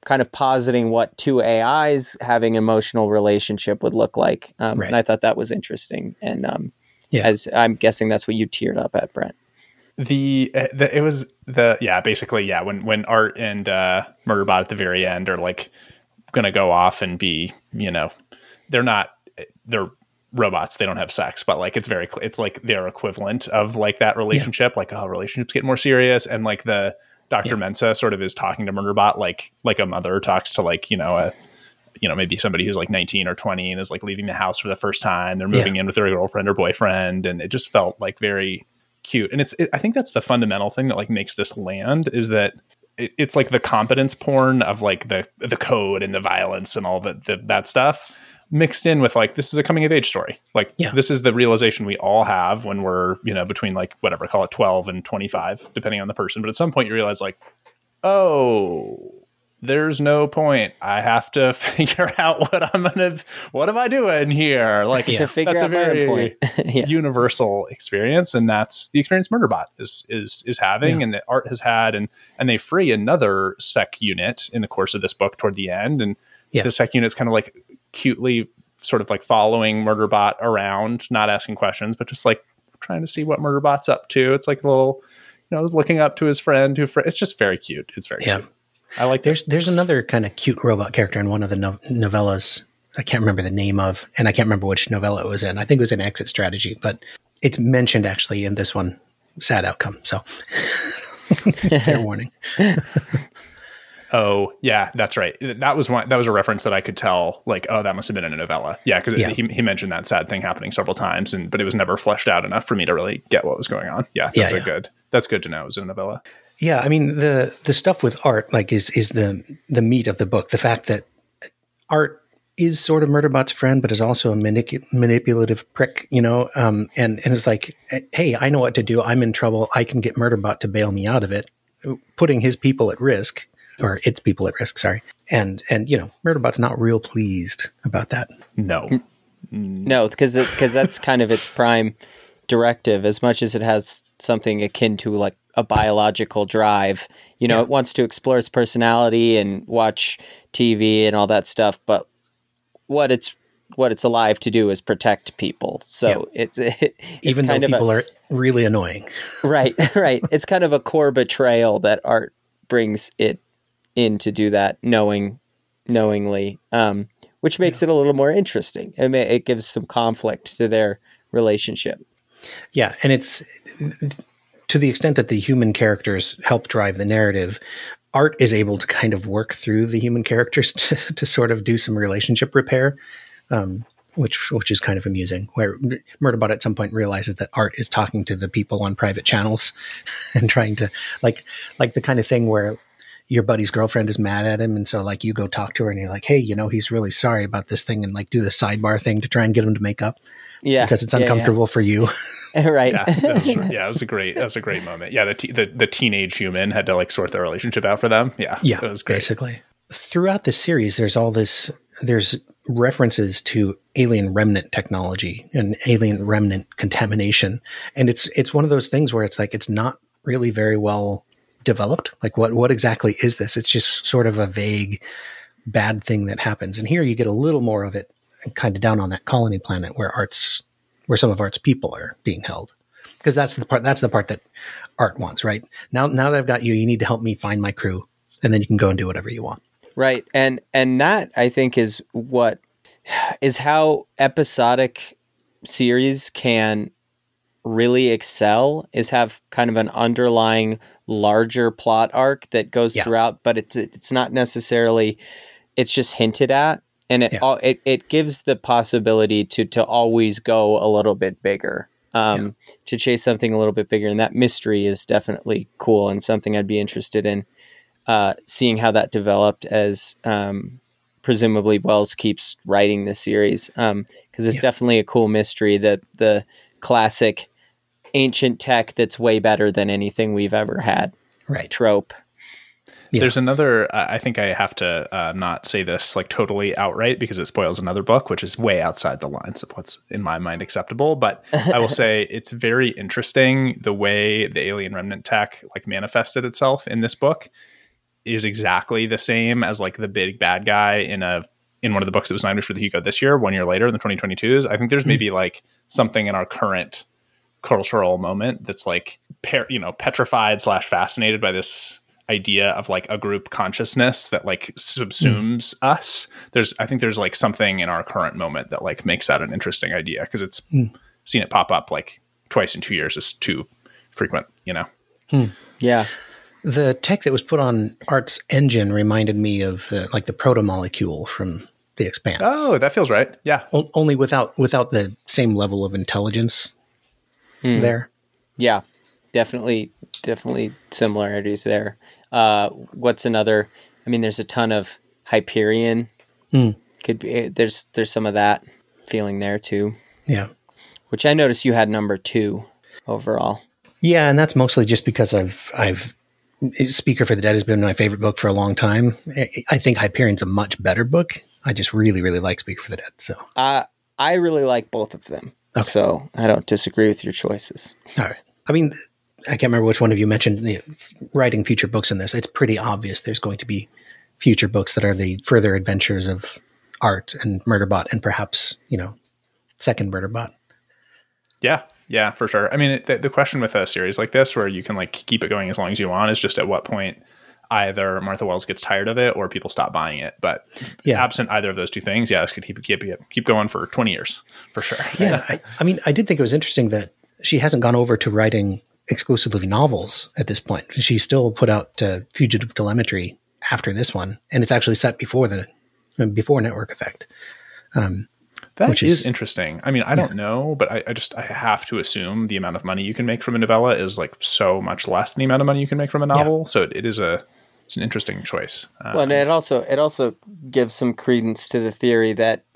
kind of positing what two A Is having an emotional relationship would look like. Um, Right. And I thought that was interesting. And um, Yeah. as I'm guessing that's what you teared up at, Brent. The, uh, the it was the yeah basically yeah when when Art and uh, Murderbot at the very end are like gonna go off and be, you know, they're not they're robots, they don't have sex, but like it's very it's like their equivalent of like that relationship, yeah. like oh relationships get more serious, and like the Doctor Yeah. Mensa sort of is talking to Murderbot like like a mother talks to like, you know, a you know, maybe somebody who's like nineteen or twenty and is like leaving the house for the first time. They're moving yeah. in with their girlfriend or boyfriend, and it just felt like very cute. And it's it, I think that's the fundamental thing that like makes this land, is that it, it's like the competence porn of like the the code and the violence and all the, the that stuff mixed in with like, this is a coming of age story. Like yeah. this is the realization we all have when we're, you know, between like whatever, call it twelve and twenty-five, depending on the person. But at some point you realize like, oh, there's no point. I have to figure out what I'm gonna, what am I doing here? Like yeah. to figure that's out a very point. yeah. universal experience, and that's the experience Murderbot is is is having, yeah. and that Art has had, and and they free another sec unit in the course of this book toward the end, and yeah. the sec unit's kind of like cutely sort of like following Murderbot around, not asking questions, but just like trying to see what Murderbot's up to. It's like a little, you know, looking up to his friend who. Fr- it's just very cute. It's very yeah. cute. I like there's that. There's another kind of cute robot character in one of the no- novellas. I can't remember the name of, and I can't remember which novella it was in. I think it was in Exit Strategy, but it's mentioned actually in this one. Sad outcome. So fair warning. Oh yeah, that's right. That was one. That was a reference that I could tell. Like, oh, that must have been in a novella. Yeah, because yeah. he he mentioned that sad thing happening several times, and but it was never fleshed out enough for me to really get what was going on. Yeah, that's yeah, a yeah. good. That's good to know. It was in a novella. Yeah, I mean the the stuff with Art like is is the the meat of the book. The fact that Art is sort of Murderbot's friend, but is also a manip- manipulative prick, you know, um, and and it's like, hey, I know what to do. I'm in trouble. I can get Murderbot to bail me out of it, putting his people at risk, or its people at risk. Sorry, and and you know, Murderbot's not real pleased about that. No, no, because because that's kind of its prime directive. As much as it has something akin to like a biological drive, you know, yeah. it wants to explore its personality and watch T V and all that stuff, but what it's what it's alive to do is protect people. So yeah. it's, it, it's even kind though of people a, are really annoying. Right, right. It's kind of a core betrayal that Art brings it in to do that knowing knowingly, um, which makes yeah. it a little more interesting. I mean, it gives some conflict to their relationship. Yeah, and it's to the extent that the human characters help drive the narrative, Art is able to kind of work through the human characters to, to sort of do some relationship repair, um, which which is kind of amusing, where Murderbot at some point realizes that Art is talking to the people on private channels and trying to, like, like the kind of thing where your buddy's girlfriend is mad at him, and so, like, you go talk to her and you're like, hey, you know, he's really sorry about this thing, and, like, do the sidebar thing to try and get him to make up. Yeah, because it's uncomfortable yeah, yeah. for you. Right. Yeah, that was, yeah, it was a great, that was a great moment. Yeah, the, te- the the teenage human had to like sort their relationship out for them. Yeah, yeah, it was great. Basically, throughout the series, there's all this. There's references to alien remnant technology and alien remnant contamination, and it's it's one of those things where it's like it's not really very well developed. Like, what what exactly is this? It's just sort of a vague bad thing that happens, and here you get a little more of it. Kind of down on that colony planet where Art's, where some of Art's people are being held, because that's the part. That's the part that Art wants, right? Now, now that I've got you, you need to help me find my crew, and then you can go and do whatever you want. Right, and and that I think is what is how episodic series can really excel, is have kind of an underlying larger plot arc that goes yeah. throughout, but it's it's not necessarily. It's just hinted at. And it, yeah. it it gives the possibility to to always go a little bit bigger, um, yeah. to chase something a little bit bigger. And that mystery is definitely cool and something I'd be interested in uh, seeing how that developed as um, presumably Wells keeps writing the series. Um, because it's yeah. definitely a cool mystery, that the classic ancient tech that's way better than anything we've ever had. Right. Trope. Yeah. There's another, uh, I think I have to uh, not say this like totally outright because it spoils another book, which is way outside the lines of what's in my mind acceptable. But I will say it's very interesting the way the alien remnant tech like manifested itself in this book. is exactly the same as like the big bad guy in a in one of the books that was nominated for the Hugo this year, one year later in the twenty twenty-twos. I think there's maybe like something in our current cultural moment that's like, per, you know, petrified slash fascinated by this idea of like a group consciousness that like subsumes mm. us. There's, I think there's like something in our current moment that like makes that an interesting idea, because it's mm. seen it pop up like twice in two years is too frequent, you know? Hmm. Yeah. The tech that was put on Art's engine reminded me of the, like the proto-molecule from The Expanse. Oh, that feels right. Yeah. O- only without without the same level of intelligence hmm. there. Yeah, definitely, definitely similarities there. Uh, what's another? I mean, there's a ton of Hyperion. Hmm. Could be there's there's some of that feeling there too. Yeah. Which I noticed you had number two overall. Yeah, and that's mostly just because I've I've Speaker for the Dead has been my favorite book for a long time. I think Hyperion's a much better book. I just really, really like Speaker for the Dead. So uh, I really like both of them. Okay. So I don't disagree with your choices. All right. I mean, I can't remember which one of you mentioned you know, writing future books in this. It's pretty obvious there's going to be future books that are the further adventures of Art and Murderbot, and perhaps, you know, second Murderbot. Yeah. Yeah, for sure. I mean, the, the question with a series like this, where you can like keep it going as long as you want, is just at what point either Martha Wells gets tired of it or people stop buying it. But yeah. absent either of those two things, yeah, this could keep keep keep going for twenty years for sure. Yeah, I, I mean, I did think it was interesting that she hasn't gone over to writing exclusively novels at this point. She still put out uh, Fugitive Telemetry after this one, and it's actually set before the before Network Effect. Um, That Which is, is interesting. I mean, I yeah. don't know, but I, I just I have to assume the amount of money you can make from a novella is like so much less than the amount of money you can make from a novel. Yeah. So it, it is a it's an interesting choice. Um, well, and it also it also gives some credence to the theory that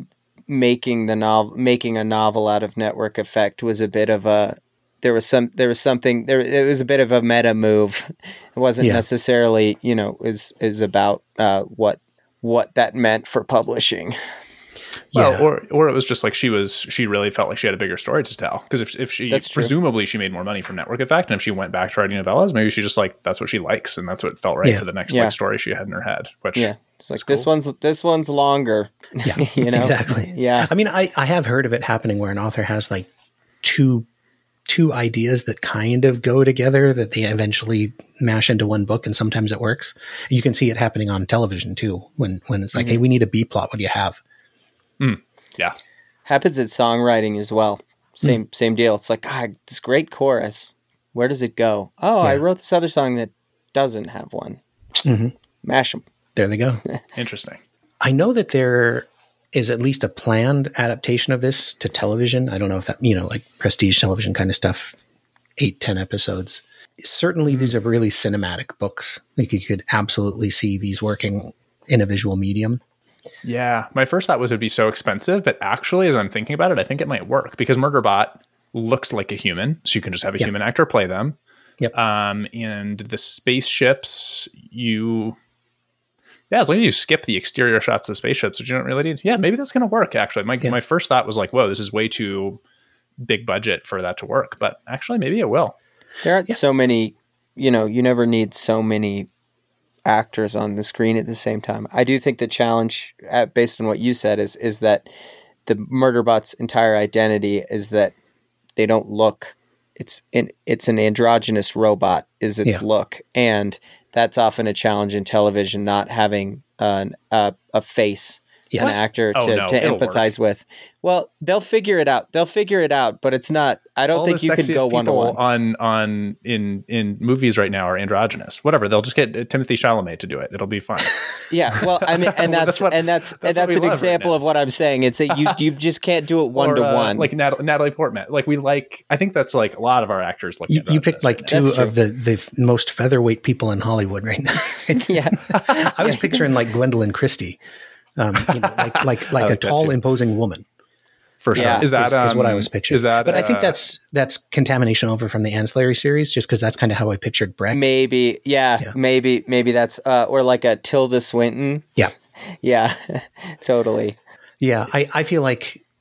making the novel making a novel out of Network Effect was a bit of a there was some there was something there it was a bit of a meta move. It wasn't yeah. necessarily, you know, is is about uh, what what that meant for publishing. Well, yeah. or or it was just like she was she really felt like she had a bigger story to tell, because if if she that's presumably true. she made more money from Network Effect, and if she went back to writing novellas, maybe she just like that's what she likes and that's what felt right yeah. for the next yeah. like story she had in her head. Which yeah, it's like this cool. one's this one's longer. Yeah, you know exactly. Yeah, I mean, I I have heard of it happening where an author has like two two ideas that kind of go together that they eventually mash into one book, and sometimes it works. You can see it happening on television too, when when it's like, mm-hmm. hey, we need a B plot. What do you have? Mm. Yeah. Happens at songwriting as well. Same mm. same deal. It's like, ah, this great chorus. Where does it go? Oh, yeah. I wrote this other song that doesn't have one. Mm-hmm. Mash them. There they go. Interesting. I know that there is at least a planned adaptation of this to television. I don't know if that, you know, like prestige television kind of stuff, eight, ten episodes. Certainly these are really cinematic books. Like you could absolutely see these working in a visual medium. Yeah, my first thought was it would be so expensive, but actually, as I'm thinking about it, I think it might work because Murderbot looks like a human, so you can just have a yep. human actor play them. Yep. Um, and the spaceships, you, yeah, as long as you skip the exterior shots of the spaceships, which you don't really need. Yeah, maybe that's going to work. Actually, my yeah. my first thought was like, whoa, this is way too big budget for that to work, but actually, maybe it will. There aren't yeah. so many. You know, you never need so many actors on the screen at the same time. I do think the challenge, uh, based on what you said, is is that the Murderbot's entire identity is that they don't look. It's an it's an androgynous robot is its yeah. look, and that's often a challenge in television, not having an, uh, a face, yes. an actor oh, to, no, to empathize work. with. Well, they'll figure it out. They'll figure it out, but it's not. I don't All think the you could go one to one. On on in in movies right now are androgynous. Whatever, they'll just get Timothy Chalamet to do it. It'll be fine. Yeah, well, I mean, and that's, that's what, and that's, that's and that's an example right of what I'm saying. It's that you you just can't do it one or, to one. Uh, like Nat- Natalie Portman. Like we like. I think that's like a lot of our actors. Like you, you picked like two of the the most featherweight people in Hollywood right now. yeah, I was picturing like Gwendolyn Christie, um, you know, like like like a tall, imposing woman. For sure. Yeah. Is that is, um, is what I was picturing? Is that, but I think uh, that's that's contamination over from the Ancillary series, just because that's kind of how I pictured Breck. Maybe, yeah, yeah. maybe, maybe that's uh, or like a Tilda Swinton. Yeah, yeah, totally. Yeah, I, I feel like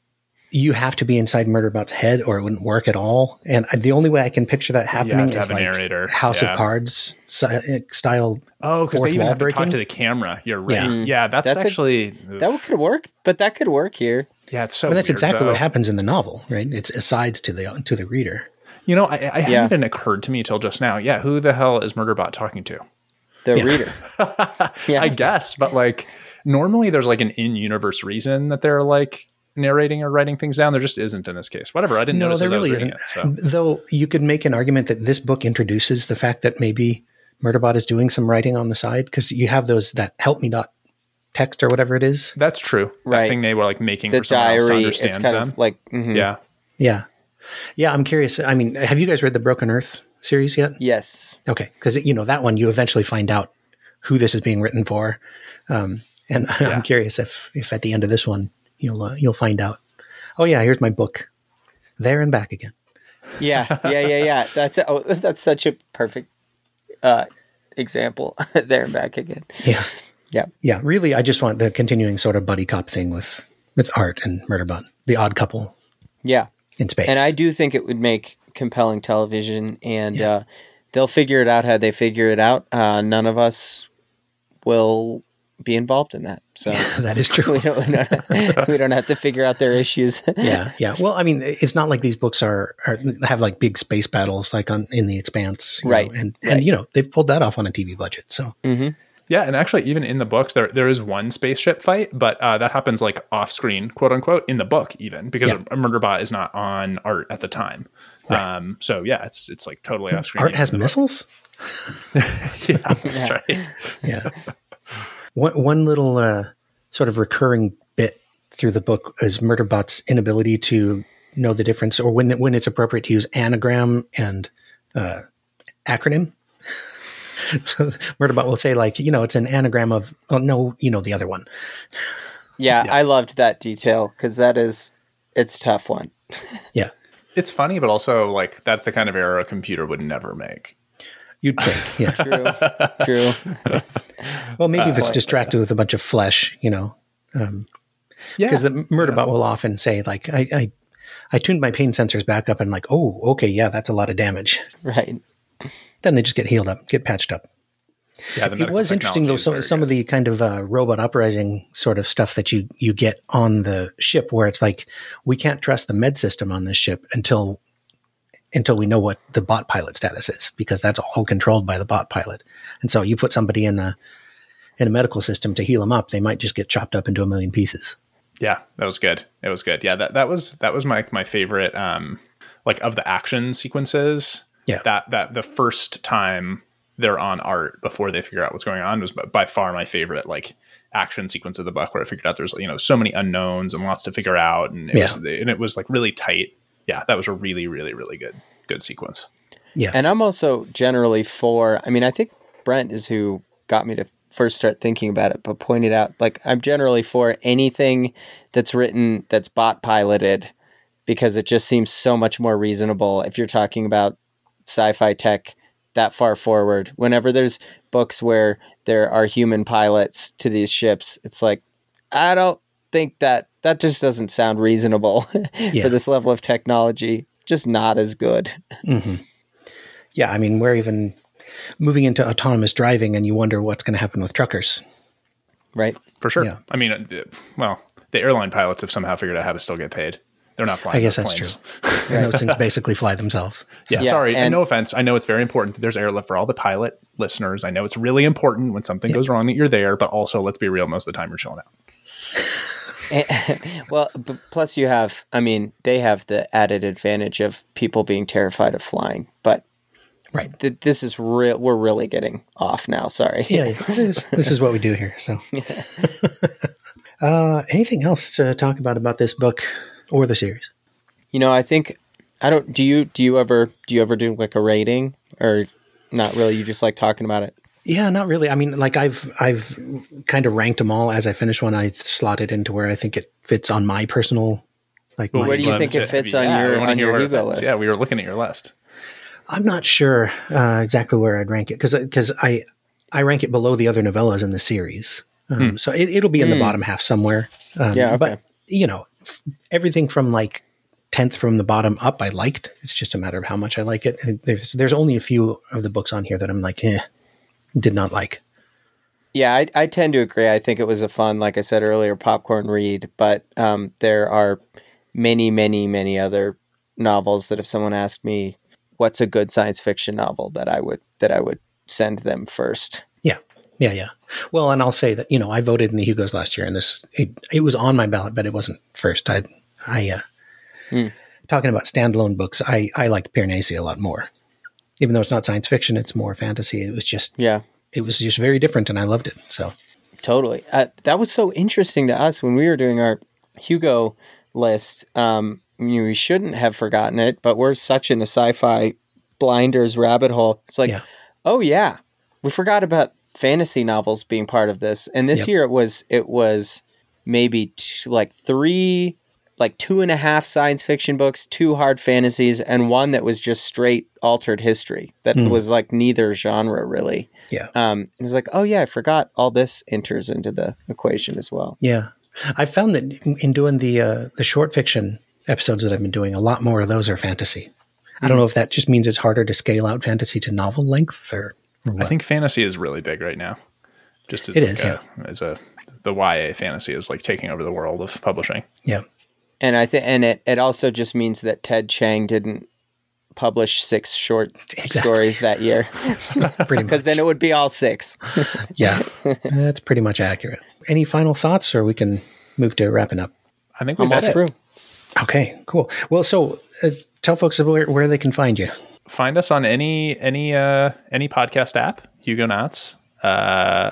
you have to be inside Murderbot's head or it wouldn't work at all. And the only way I can picture that happening is like narrator. House yeah. of Cards style. Oh, because they even have to talk to the camera. You're right. Yeah, yeah that's, that's actually... A, that could work, but that could work here. Yeah, it's so I mean, that's weird, exactly though. what happens in the novel, right? It's asides to the to the reader. You know, I, I yeah. hadn't even occurred to me till just now. Yeah, who the hell is Murderbot talking to? The yeah. reader. yeah. I guess, but like normally there's like an in-universe reason that they're like narrating or writing things down. There just isn't in this case. Whatever, I didn't no, notice there as really I was isn't. It, so. Though you could make an argument that this book introduces the fact that maybe Murderbot is doing some writing on the side because you have those that help me dot text or whatever it is. That's true. Right. That thing they were like making the for someone diary, else to understand it's kind them. of like mm-hmm. yeah, yeah, yeah. I'm curious. I mean, have you guys read the Broken Earth series yet? Yes. Okay, because you know that one, you eventually find out who this is being written for, um, and yeah. I'm curious if if at the end of this one you'll uh, you'll find out. Oh yeah, here's my book, there and back again. Yeah, yeah, yeah, yeah. That's oh, that's such a perfect uh, example. There and back again. Yeah. Yeah. Yeah. Really, I just want the continuing sort of buddy cop thing with, with Art and Murderbot, the odd couple. Yeah. In space. And I do think it would make compelling television, and yeah. uh, they'll figure it out how they figure it out. Uh, none of us will be involved in that. So yeah, that is true. we, don't, we, don't, we don't have to figure out their issues. yeah. Yeah. Well, I mean, it's not like these books are, are have like big space battles like on in The Expanse. Right. Know, and, right. and, you know, they've pulled that off on a T V budget. So. Mm-hmm. Yeah, and actually, even in the books, there there is one spaceship fight, but uh, that happens like off screen, quote unquote, in the book, even because yeah. a Murderbot is not on Art at the time. Right. Um, so yeah, it's it's like totally off screen. Art has missiles. yeah, that's yeah. right. Yeah. One one little uh, sort of recurring bit through the book is Murderbot's inability to know the difference, or when when it's appropriate to use anagram and uh, acronym. Murderbot will say, like, you know, it's an anagram of, oh, no, you know, the other one. Yeah, yeah. I loved that detail because that is, it's a tough one. Yeah. It's funny, but also, like, that's the kind of error a computer would never make. You'd think, yeah. True, true. Well, maybe uh, if it's distracted with a bunch of flesh, you know. Um, yeah. Because the Murderbot yeah. will often say, like, I, I, I tuned my pain sensors back up and, like, oh, okay, yeah, that's a lot of damage. Right. Then they just get healed up, get patched up. Yeah, it was interesting, though, some, some of the kind of uh, robot uprising sort of stuff that you, you get on the ship where it's like, we can't trust the med system on this ship until until we know what the bot pilot status is, because that's all controlled by the bot pilot. And so you put somebody in a in a medical system to heal them up, they might just get chopped up into a million pieces. Yeah, that was good. It was good. Yeah, that, that was that was my my favorite, um, like, of the action sequences. Yeah, that that the first time they're on Art before they figure out what's going on was by far my favorite, like, action sequence of the book, where I figured out there's, you know, so many unknowns and lots to figure out, and it yeah. was and it was like really tight. Yeah, that was a really really really good good sequence. Yeah, and I'm also generally for. I mean, I think Brent is who got me to first start thinking about it, but pointed out, like, I'm generally for anything that's written that's bot piloted, because it just seems so much more reasonable if you're talking about sci-fi tech that far forward. Whenever there's books where there are human pilots to these ships, it's like, I don't think that that just doesn't sound reasonable yeah. for this level of technology. Just not as good. Mm-hmm. Yeah, I mean, we're even moving into autonomous driving, and you wonder what's going to happen with truckers. Right. For sure. Yeah. I mean, well, the airline pilots have somehow figured out how to still get paid. They're not flying. I guess that's planes. true. And those things basically fly themselves. Yeah, yeah, sorry. And, and no offense. I know it's very important that there's airlift for all the pilot listeners. I know it's really important when something yeah. goes wrong that you're there, but also, let's be real, most of the time you're chilling out. And, well, but plus you have, I mean, they have the added advantage of people being terrified of flying, but right. th- this is real. We're really getting off now. Sorry. Yeah, yeah. This, this is what we do here. So, uh, anything else to talk about about this book or the series? You know, I think I don't. Do you? Do you ever? Do you ever do like a rating, or not really? You just like talking about it? Yeah, not really. I mean, like I've I've kind of ranked them all as I finish one. I slot it into where I think it fits on my personal. Like, well, my, where do you think it fits yeah, on your on your Hugo list? Yeah, we were looking at your list. I'm not sure uh, exactly where I'd rank it because because I I rank it below the other novellas in the series. Um, hmm. So it, it'll be in the hmm. bottom half somewhere. Um, yeah, okay. But you know, everything from like tenth from the bottom up, I liked. It's just a matter of how much I like it. And there's, there's only a few of the books on here that I'm like, eh, did not like. Yeah, I, I tend to agree. I think it was a fun, like I said earlier, popcorn read. But um, there are many, many, many other novels that if someone asked me what's a good science fiction novel, that I would that I would send them first. Yeah, yeah, yeah. Well, and I'll say that, you know, I voted in the Hugos last year, and this it, it was on my ballot, but it wasn't first. I I. Uh, Mm. Talking about standalone books, I, I liked Piranesi a lot more. Even though it's not science fiction, it's more fantasy. It was just yeah, it was just very different, and I loved it. So totally, uh, that was so interesting to us when we were doing our Hugo list. Um, I mean, we shouldn't have forgotten it, but we're such in a sci-fi blinders rabbit hole. It's like, yeah. oh yeah, we forgot about fantasy novels being part of this. And this yep. year it was it was maybe t- like three. like two and a half science fiction books, two hard fantasies, and one that was just straight altered history that mm. was like neither genre really. Yeah. Um, it was like, oh yeah, I forgot all this enters into the equation as well. Yeah. I found that in doing the, uh, the short fiction episodes that I've been doing, a lot more of those are fantasy. I don't know if that just means it's harder to scale out fantasy to novel length or, or what. I think fantasy is really big right now. Just as, it like is, a, yeah. as a, the Y A fantasy is like taking over the world of publishing. Yeah. And I think, and it, it also just means that Ted Chiang didn't publish six short exactly. stories that year, pretty much. Because then it would be all six. Yeah, that's pretty much accurate. Any final thoughts, or we can move to wrapping up? I think we're all through. Okay, cool. Well, so uh, tell folks where, where they can find you. Find us on any any uh, any podcast app, Hugonauts. Uh,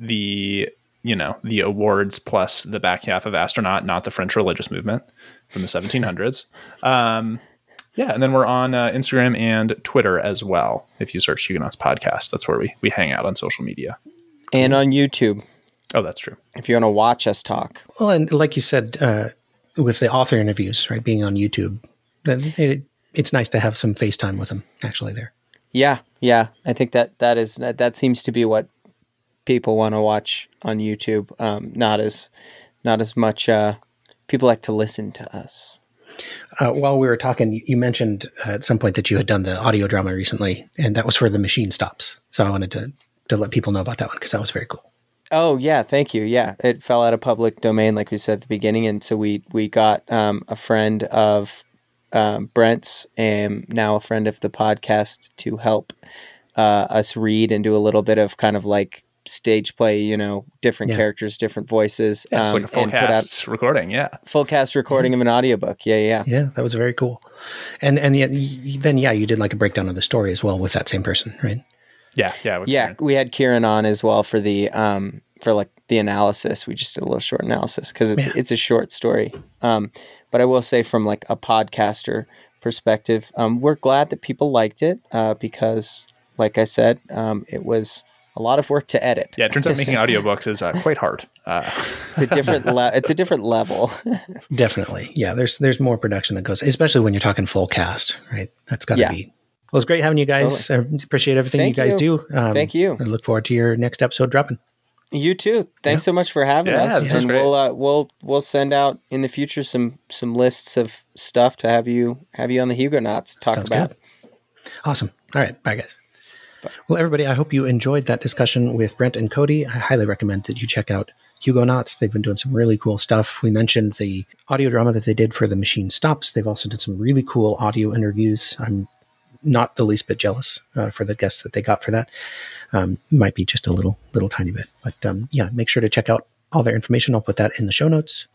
the you know, the awards plus the back half of Astronaut, not the French religious movement from the seventeen hundreds. Um, yeah. And then we're on uh, Instagram and Twitter as well. If you search Hugonauts Podcast, that's where we, we hang out on social media. And on YouTube. Oh, that's true. If you want to watch us talk. Well, and like you said, uh, with the author interviews, right, being on YouTube, it, it's nice to have some FaceTime with them actually there. Yeah. Yeah. I think that that is, that, that seems to be what people want to watch on YouTube. Um, not as, not as much. Uh, people like to listen to us. Uh, while we were talking, you mentioned uh, at some point that you had done the audio drama recently, and that was for The Machine Stops. So I wanted to to let people know about that one because that was very cool. Oh yeah, thank you. Yeah, it fell out of public domain, like we said at the beginning, and so we we got um, a friend of um, Brent's and now a friend of the podcast to help uh, us read and do a little bit of kind of like stage play, you know, different yeah. characters, different voices. Yeah, it's um, like a full cast recording, yeah. Full cast recording yeah. of an audiobook. Yeah, yeah. Yeah, that was very cool. And and yet, then, yeah, you did like a breakdown of the story as well with that same person, right? Yeah, yeah. Yeah, Kieran. we had Kieran on as well for the, um, for like the analysis. We just did a little short analysis because it's, yeah. it's a short story. Um, but I will say from like a podcaster perspective, um, we're glad that people liked it uh, because, like I said, um, it was a lot of work to edit. Yeah, it turns out making audiobooks is uh, quite hard. Uh. It's a different le- it's a different level. Definitely. Yeah, there's there's more production that goes, especially when you're talking full cast, right? That's got to yeah. be. Well, it's great having you guys. Totally. I appreciate everything Thank you guys you. do. Um, Thank you. I look forward to your next episode dropping. You too. Thanks yeah. so much for having yeah, us. And great. we'll uh, we'll we'll send out in the future some some lists of stuff to have you have you on the Hugonauts talk Sounds about. Good. Awesome. All right. Bye, guys. Well, everybody, I hope you enjoyed that discussion with Brent and Cody. I highly recommend that you check out Hugonauts. They've been doing some really cool stuff. We mentioned the audio drama that they did for The Machine Stops. They've also did some really cool audio interviews. I'm not the least bit jealous uh, for the guests that they got for that. Um, might be just a little, little tiny bit. But um, yeah, make sure to check out all their information. I'll put that in the show notes.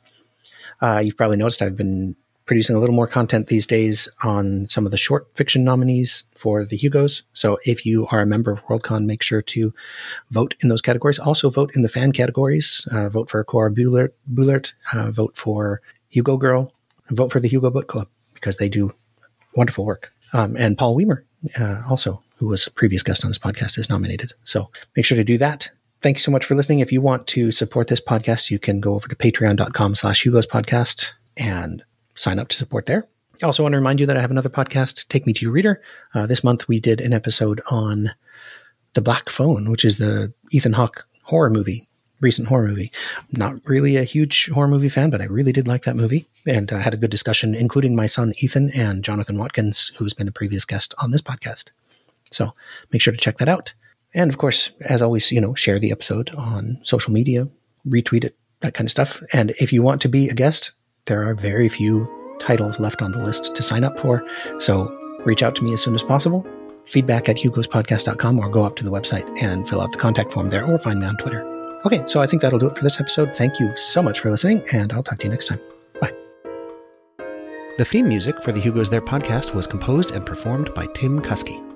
Uh, you've probably noticed I've been producing a little more content these days on some of the short fiction nominees for the Hugos. So if you are a member of Worldcon, make sure to vote in those categories. Also vote in the fan categories. Uh, vote for Cora Bullert, Bullert uh, vote for Hugo Girl, and vote for the Hugo Book Club because they do wonderful work. Um, and Paul Weimer, uh, also, who was a previous guest on this podcast, is nominated. So make sure to do that. Thank you so much for listening. If you want to support this podcast, you can go over to patreon.com slash Hugo's podcast and sign up to support there. I also want to remind you that I have another podcast, Take Me to Your Reader. Uh, this month we did an episode on The Black Phone, which is the Ethan Hawke horror movie recent horror movie. Not really a huge horror movie fan, but I really did like that movie, and I had a good discussion, including my son Ethan and Jonathan Watkins, who's been a previous guest on this podcast. So make sure to check that out. And of course, as always, you know, share the episode on social media, retweet it, that kind of stuff. And if you want to be a guest, there are very few titles left on the list to sign up for. So reach out to me as soon as possible. Feedback at hugos podcast dot com, or go up to the website and fill out the contact form there, or find me on Twitter. Okay, so I think that'll do it for this episode. Thank you so much for listening, and I'll talk to you next time. Bye. The theme music for the Hugo's There podcast was composed and performed by Tim Kuski.